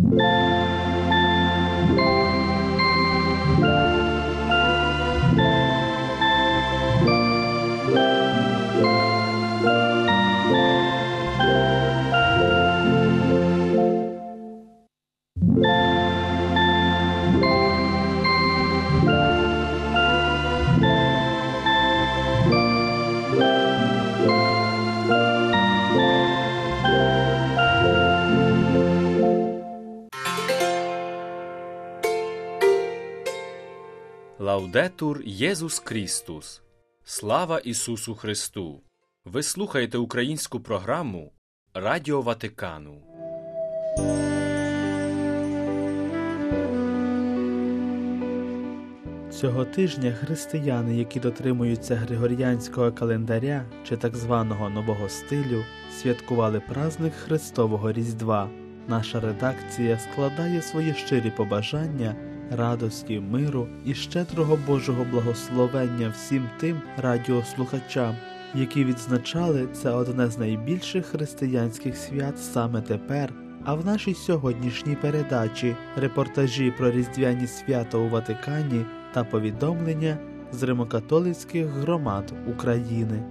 Лаудетур Єсус Крістус! Слава Ісусу Христу! Ви слухаєте українську програму Радіо Ватикану. Цього тижня християни, які дотримуються Григоріанського календаря чи так званого Нового стилю, святкували праздник Христового Різдва. Наша редакція складає свої щирі побажання радості, миру і щедрого Божого благословення всім тим радіослухачам, які відзначали це одне з найбільших християнських свят саме тепер. А в нашій сьогоднішній передачі репортажі про різдвяні свята у Ватикані та повідомлення з римокатолицьких громад України.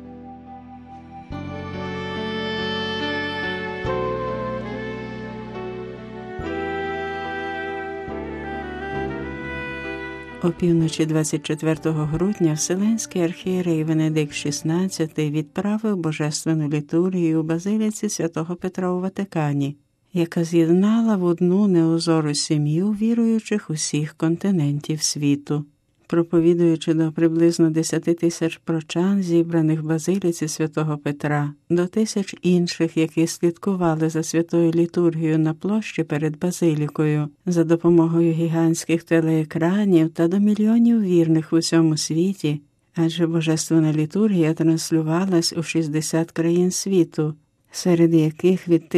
Опівночі 24 грудня Вселенський архієрей Венедикт XVI відправив божественну літургію у базиліці святого Петра у Ватикані, яка з'єднала в одну неозору сім'ю віруючих усіх континентів світу. Проповідуючи до приблизно 10 тисяч прочан, зібраних в базиліці святого Петра, до тисяч інших, які слідкували за святою літургією на площі перед базилікою, за допомогою гігантських телеекранів та до мільйонів вірних в усьому світі, адже божественна літургія транслювалась у 60 країн світу, серед яких від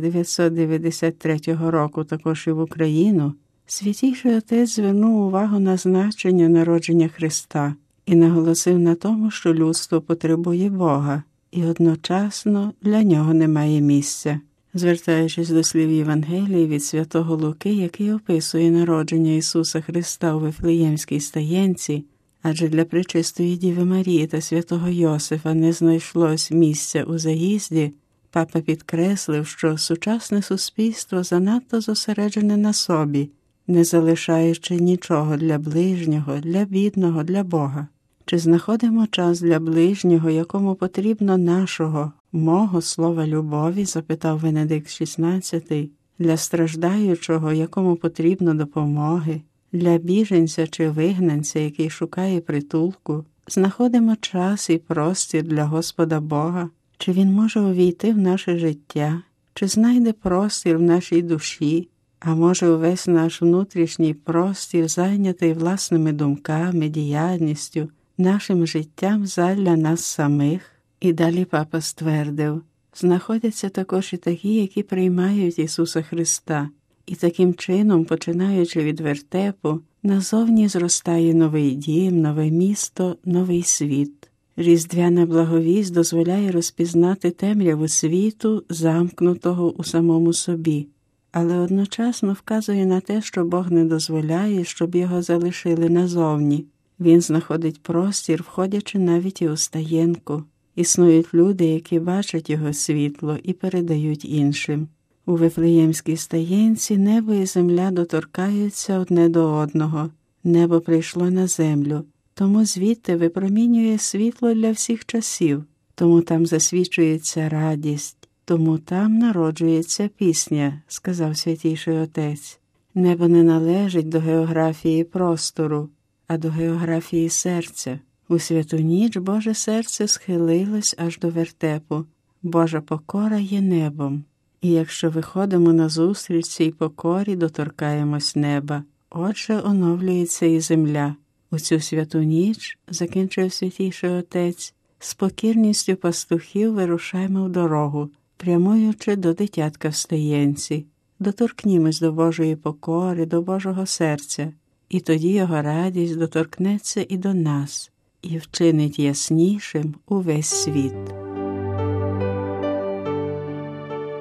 1993 року також і в Україну, Святійший Отець звернув увагу на значення народження Христа і наголосив на тому, що людство потребує Бога, і одночасно для нього немає місця. Звертаючись до слів Євангелії від святого Луки, який описує народження Ісуса Христа у Вифлеємській стаєнці, адже для пречистої Діви Марії та святого Йосифа не знайшлось місця у заїзді, папа підкреслив, що сучасне суспільство занадто зосереджене на собі, не залишаючи нічого для ближнього, для бідного, для Бога. Чи знаходимо час для ближнього, якому потрібно нашого, мого слова любові, запитав Венедикт XVI, для страждаючого, якому потрібно допомоги, для біженця чи вигнанця, який шукає притулку? Знаходимо час і простір для Господа Бога? Чи Він може увійти в наше життя? Чи знайде простір в нашій душі? А може увесь наш внутрішній простір зайнятий власними думками, діяльністю, нашим життям задля нас самих? І далі папа ствердив, знаходяться також і такі, які приймають Ісуса Христа. І таким чином, починаючи від вертепу, назовні зростає новий дім, нове місто, новий світ. Різдвяна благовість дозволяє розпізнати темряву світу, замкнутого у самому собі, але одночасно вказує на те, що Бог не дозволяє, щоб його залишили назовні. Він знаходить простір, входячи навіть і у стаєнку. Існують люди, які бачать його світло і передають іншим. У Вифлеємській стаєнці небо і земля доторкаються одне до одного. Небо прийшло на землю, тому звідти випромінює світло для всіх часів, тому там засвічується радість, тому там народжується пісня, сказав Святійший Отець. Небо не належить до географії простору, а до географії серця. У святу ніч Боже серце схилилось аж до вертепу. Божа покора є небом. І якщо виходимо назустріч цій покорі, доторкаємось неба. Отже, оновлюється і земля. У цю святу ніч, закінчив Святійший Отець, з покірністю пастухів вирушаємо в дорогу, прямуючи до дитятка в стаєнці. Доторкнімось до Божої покори, до Божого серця, і тоді його радість доторкнеться і до нас, і вчинить яснішим увесь світ.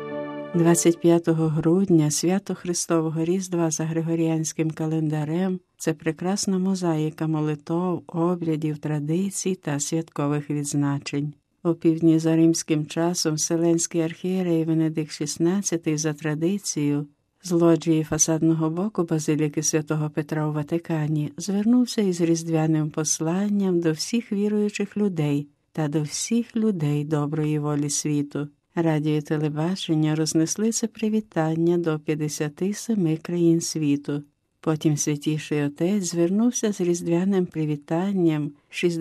25 грудня свято Христового Різдва за Григоріанським календарем – це прекрасна мозаїка молитов, обрядів, традицій та святкових відзначень. Опівдні за римським часом Вселенський архієрей Венедикт XVI за традицією з лоджії фасадного боку базиліки святого Петра у Ватикані звернувся із різдвяним посланням до всіх віруючих людей та до всіх людей доброї волі світу. Радіо і телебачення рознесли це привітання до 57 країн світу. Потім Святіший Отець звернувся з різдвяним привітанням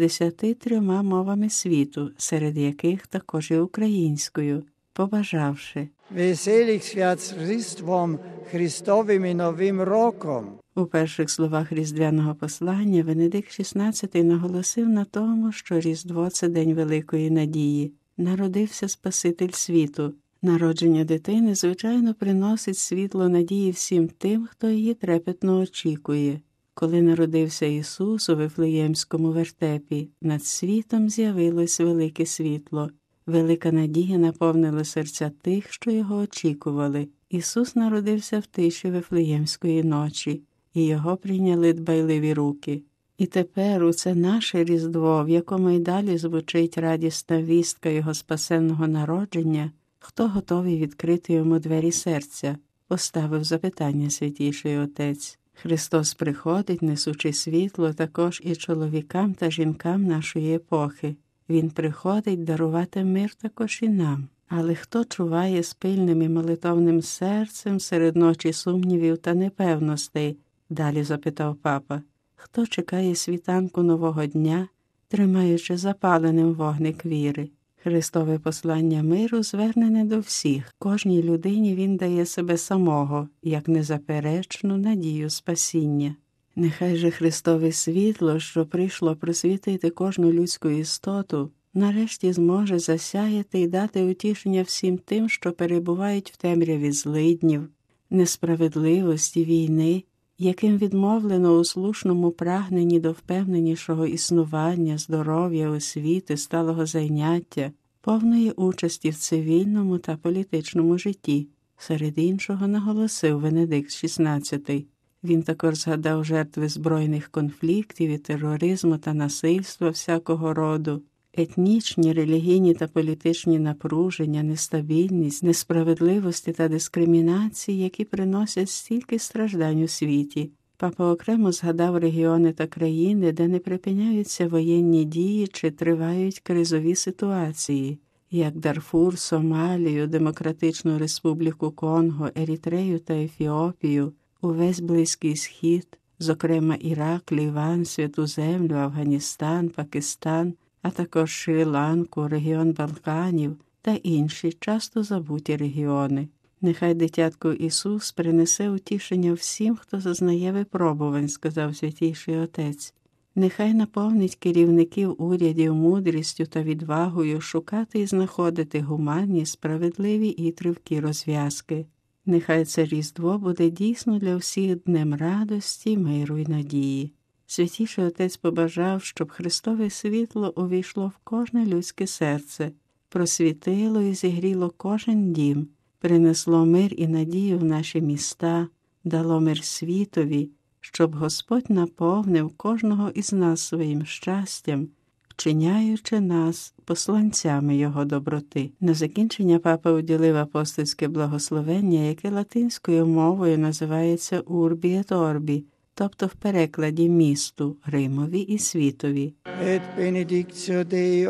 63 мовами світу, серед яких також і українською, побажавши «Веселих свят з Різдвом Христовим і Новим роком». У перших словах різдвяного послання Венедикт XVI наголосив на тому, що Різдво – це день великої надії. Народився Спаситель світу. Народження дитини, звичайно, приносить світло надії всім тим, хто її трепетно очікує. Коли народився Ісус у Вифлеємському вертепі, над світом з'явилось велике світло. Велика надія наповнила серця тих, що його очікували. Ісус народився в тиші Вифлеємської ночі, і його прийняли дбайливі руки. І тепер у це наше Різдво, в якому й далі звучить радісна вістка Його спасенного народження, хто готовий відкрити йому двері серця, поставив запитання Святіший Отець. Христос приходить, несучи світло також і чоловікам та жінкам нашої епохи. Він приходить дарувати мир також і нам. Але хто чуває з пильним і молитовним серцем серед ночі сумнівів та непевностей? Далі запитав папа. Хто чекає світанку нового дня, тримаючи запаленим вогник віри? Христове послання миру звернене до всіх. Кожній людині він дає себе самого, як незаперечну надію спасіння. Нехай же Христове світло, що прийшло просвітити кожну людську істоту, нарешті зможе засяяти і дати утішення всім тим, що перебувають в темряві злиднів, несправедливості, війни, яким відмовлено у слушному прагненні до впевненішого існування, здоров'я, освіти, сталого зайняття, повної участі в цивільному та політичному житті. Серед іншого наголосив Венедикт XVI. Він також згадав жертви збройних конфліктів і тероризму та насильства всякого роду, етнічні, релігійні та політичні напруження, нестабільність, несправедливості та дискримінації, які приносять стільки страждань у світі. Папа окремо згадав регіони та країни, де не припиняються воєнні дії чи тривають кризові ситуації, як Дарфур, Сомалію, Демократичну Республіку Конго, Ерітрею та Ефіопію, увесь Близький Схід, зокрема Ірак, Ліван, Святу Землю, Афганістан, Пакистан, а також Шрі-Ланку, регіон Балканів та інші часто забуті регіони. Нехай дитятко Ісус принесе утішення всім, хто зазнає випробувань, сказав Святіший Отець. Нехай наповнить керівників урядів мудрістю та відвагою шукати і знаходити гуманні, справедливі і тривкі розв'язки. Нехай це Різдво буде дійсно для всіх днем радості, миру і надії. Святіший Отець побажав, щоб Христове світло увійшло в кожне людське серце, просвітило і зігріло кожен дім, принесло мир і надію в наші міста, дало мир світові, щоб Господь наповнив кожного із нас своїм щастям, вчиняючи нас посланцями Його доброти. На закінчення папа уділив апостольське благословення, яке латинською мовою називається «Urbi et Orbi», тобто в перекладі «місту», Римові і світові. Et benedictio Dei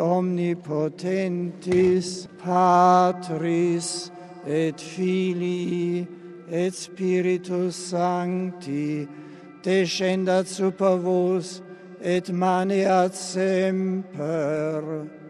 omnipotentis, Patris, et Filii, et Spiritus Sancti, descendat super vos, et maneat semper.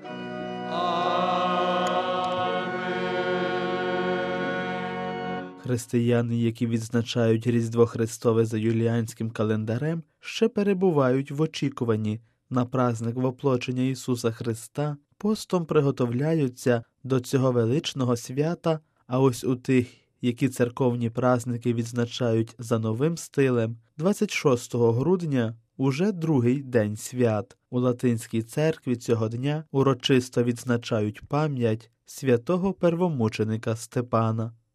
Християни, які відзначають Різдво Христове за юліанським календарем, ще перебувають в очікуванні на праздник воплочення Ісуса Христа, постом приготовляються до цього величного свята, а ось у тих, які церковні праздники відзначають за новим стилем, 26 грудня уже другий день свят. У Латинській церкві цього дня урочисто відзначають пам'ять святого первомученика Степана.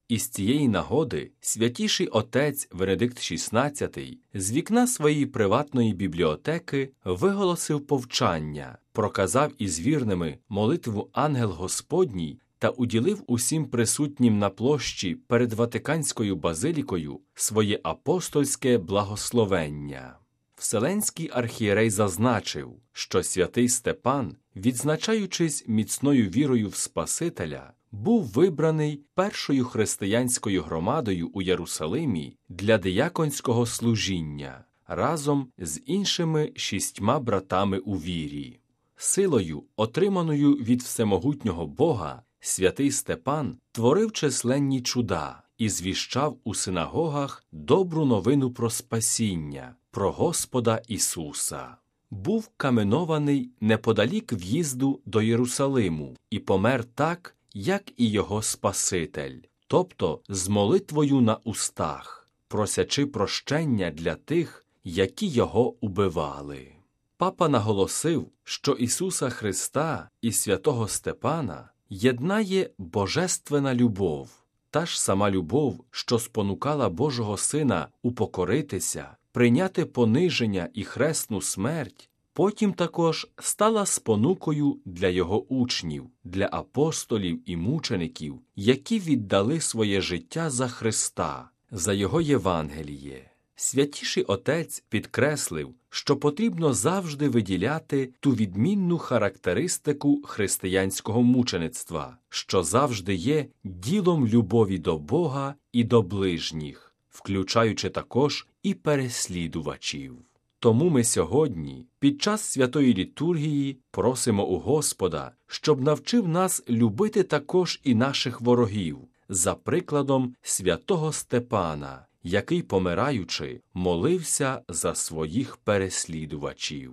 І з цієї нагоди святіший отець Венедикт XVI з вікна своєї приватної бібліотеки виголосив повчання, проказав із вірними молитву «Ангел Господній» та уділив усім присутнім на площі перед Ватиканською базилікою своє апостольське благословення. Вселенський архієрей зазначив, що святий Степан, відзначаючись міцною вірою в Спасителя, був вибраний першою християнською громадою у Єрусалимі для дияконського служіння разом з іншими 6 братами у вірі. Силою, отриманою від всемогутнього Бога, святий Степан творив численні чуда і звіщав у синагогах добру новину про спасіння, про Господа Ісуса. Був каменований неподалік в'їзду до Єрусалиму і помер так, як і його Спаситель, тобто з молитвою на устах, просячи прощення для тих, які його убивали. Папа наголосив, що Ісуса Христа і святого Степана єднає божественна любов, та ж сама любов, що спонукала Божого Сина упокоритися, прийняти пониження і хресну смерть, потім також стала спонукою для його учнів, для апостолів і мучеників, які віддали своє життя за Христа, за Його Євангеліє. Святіший отець підкреслив, що потрібно завжди виділяти ту відмінну характеристику християнського мучеництва, що завжди є ділом любові до Бога і до ближніх, включаючи також і переслідувачів. Тому ми сьогодні, під час святої літургії, просимо у Господа, щоб навчив нас любити також і наших ворогів, за прикладом святого Степана, який, помираючи, молився за своїх переслідувачів.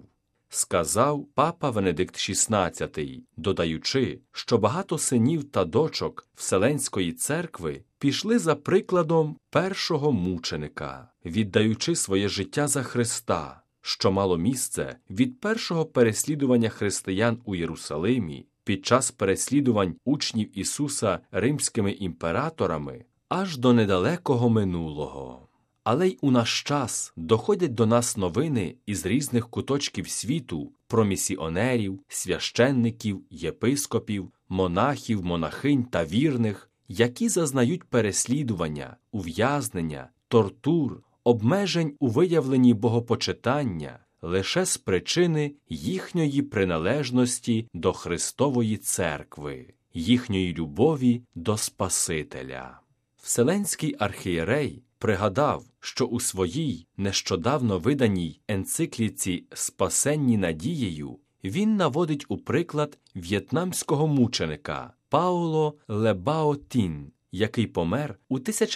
Сказав папа Венедикт XVI, додаючи, що багато синів та дочок Вселенської церкви пішли за прикладом першого мученика, віддаючи своє життя за Христа, що мало місце від першого переслідування християн у Єрусалимі під час переслідувань учнів Ісуса римськими імператорами аж до недалекого минулого. Але й у наш час доходять до нас новини із різних куточків світу про місіонерів, священників, єпископів, монахів, монахинь та вірних, які зазнають переслідування, ув'язнення, тортур, обмежень у виявленні богопочитання лише з причини їхньої приналежності до Христової церкви, їхньої любові до Спасителя. Вселенський архієрей пригадав, що у своїй нещодавно виданій енцикліці «Спасенні надією» він наводить у приклад в'єтнамського мученика Паоло Лебао Тін, який помер у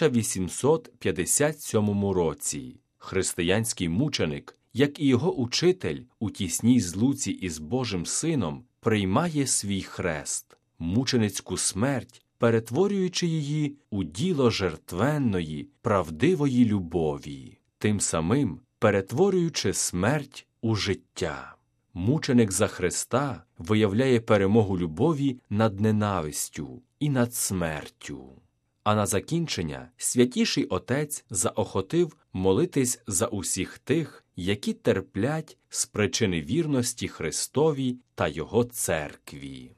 1857 році. Християнський мученик, як і його учитель у тісній злуці із Божим Сином, приймає свій хрест, мученицьку смерть, перетворюючи її у діло жертвенної, правдивої любові, тим самим перетворюючи смерть у життя. Мученик за Христа виявляє перемогу любові над ненавистю і над смертю. А на закінчення святіший отець заохотив молитись за усіх тих, які терплять з причини вірності Христові та Його церкві.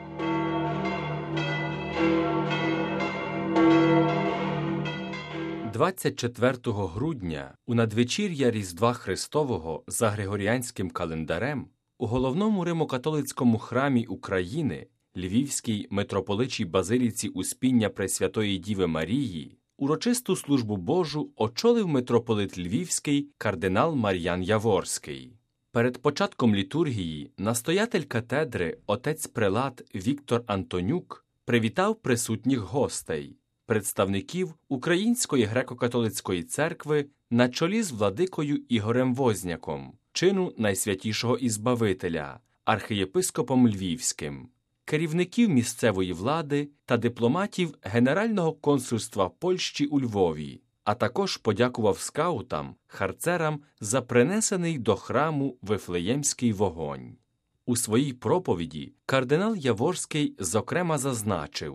– 24 грудня у надвечір'я Різдва Христового за Григоріанським календарем у головному римокатолицькому храмі України Львівській митрополичій базиліці Успіння Пресвятої Діви Марії урочисту службу Божу очолив митрополит Львівський кардинал Мар'ян Яворський. Перед початком літургії настоятель катедри отець-прелат Віктор Антонюк привітав присутніх гостей, представників Української греко-католицької церкви на чолі з владикою Ігорем Возняком, чину Найсвятішого Ізбавителя, архієпископом Львівським, керівників місцевої влади та дипломатів Генерального консульства Польщі у Львові, а також подякував скаутам, харцерам за принесений до храму Вифлеємський вогонь. У своїй проповіді кардинал Яворський зокрема зазначив,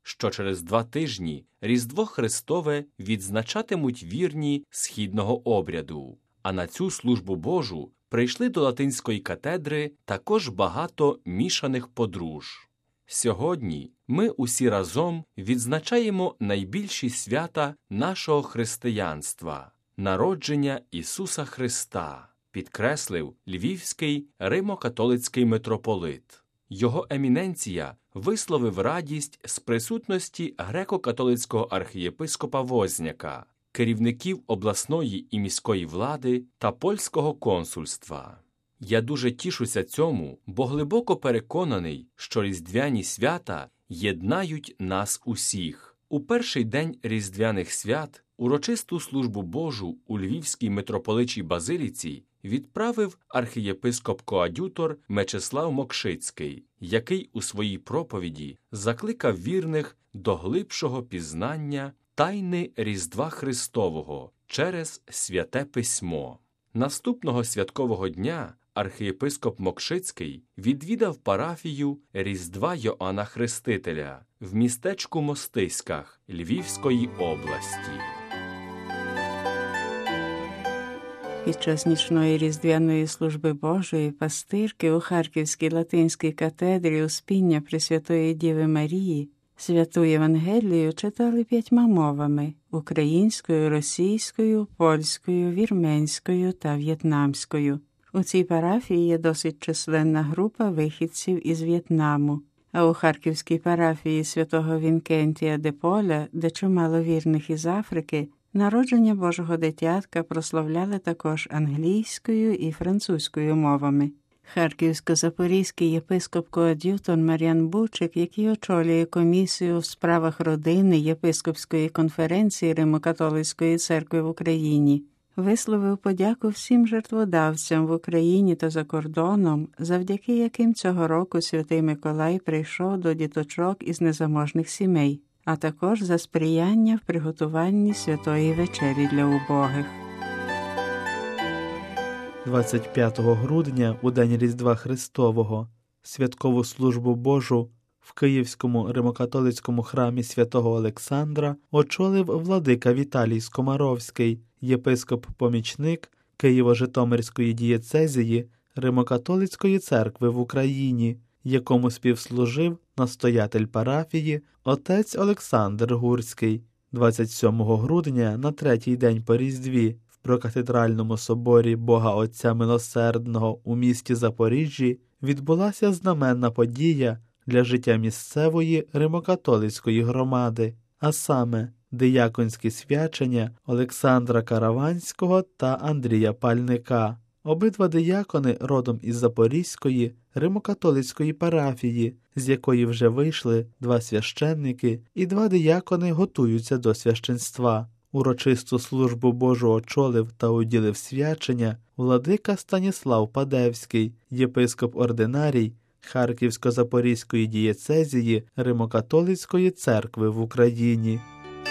що через 2 тижні Різдво Христове відзначатимуть вірні східного обряду. А на цю службу Божу прийшли до Латинської катедри також багато мішаних подружж. Сьогодні ми усі разом відзначаємо найбільші свята нашого християнства – народження Ісуса Христа, підкреслив Львівський римо-католицький митрополит. Його еміненція висловив радість з присутності греко-католицького архієпископа Возняка, керівників обласної і міської влади та польського консульства. Я дуже тішуся цьому, бо глибоко переконаний, що різдвяні свята єднають нас усіх. У перший день різдвяних свят урочисту службу Божу у Львівській митрополичій базиліці відправив архієпископ-коадютор Мечислав Мокшицький, який у своїй проповіді закликав вірних до глибшого пізнання тайни Різдва Христового через Святе Письмо. Наступного святкового дня архієпископ Мокшицький відвідав парафію Різдва Йоанна Хрестителя в містечку Мостиськах Львівської області. Під час нічної різдвяної служби Божої пастирки у Харківській Латинській катедрі Успіння Пресвятої Діви Марії Святу Євангелію читали 5 мовами – українською, російською, польською, вірменською та в'єтнамською. У цій парафії є досить численна група вихідців із В'єтнаму, а у Харківській парафії святого Вінкентія де Поля, де чимало вірних із Африки, народження Божого дитятка прославляли також англійською і французькою мовами. Харківсько-запорізький єпископ-коад'ютор Мар'ян Бучик, який очолює комісію в справах родини Єпископської конференції Римо-католицької церкви в Україні, висловив подяку всім жертводавцям в Україні та за кордоном, завдяки яким цього року Святий Миколай прийшов до діточок із незаможних сімей, а також за сприяння в приготуванні святої вечері для убогих. 25 грудня, у день Різдва Христового, святкову службу Божу в Київському Римо-католицькому храмі святого Олександра очолив владика Віталій Скомаровський, єпископ-помічник Києво-Житомирської дієцезії Римо-католицької церкви в Україні, якому співслужив настоятель парафії отець Олександр Гурський. 27 грудня, на 3-й день по Різдві, в прокатедральному соборі Бога Отця Милосердного у місті Запоріжжі відбулася знаменна подія для життя місцевої римокатолицької громади, а саме дияконські свячення Олександра Караванського та Андрія Пальника. Обидва диякони родом із Запорізької римокатолицької парафії, з якої вже вийшли 2 священники, і 2 диякони готуються до священства. Урочисту службу Божу очолив та уділив свячення владика Станіслав Падевський, єпископ-ординарій Харківсько-Запорізької дієцезії Римо-католицької церкви в Україні.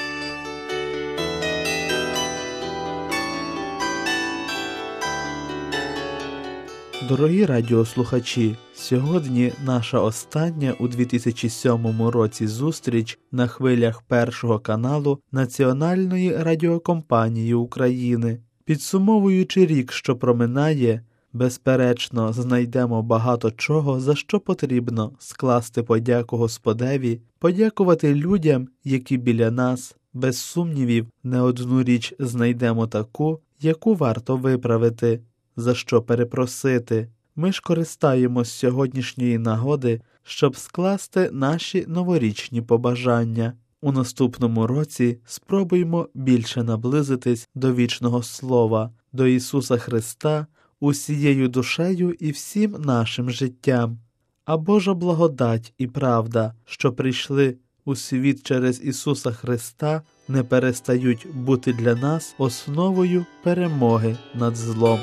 Дорогі радіослухачі, сьогодні наша остання у 2007 році зустріч на хвилях Першого каналу Національної радіокомпанії України. Підсумовуючи рік, що проминає, безперечно, знайдемо багато чого, за що потрібно скласти подяку Господеві, подякувати людям, які біля нас. Без сумнівів, не одну річ знайдемо таку, яку варто виправити, за що перепросити. Ми ж користаємось сьогоднішньої нагоди, щоб скласти наші новорічні побажання. У наступному році спробуємо більше наблизитись до вічного Слова, до Ісуса Христа, усією душею і всім нашим життям. А Божа благодать і правда, що прийшли у світ через Ісуса Христа, не перестають бути для нас основою перемоги над злом.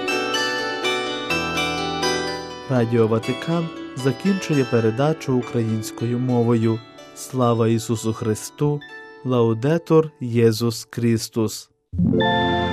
Радіо Ватикан закінчує передачу українською мовою. Слава Ісусу Христу! Лаудетур Єсус Христос!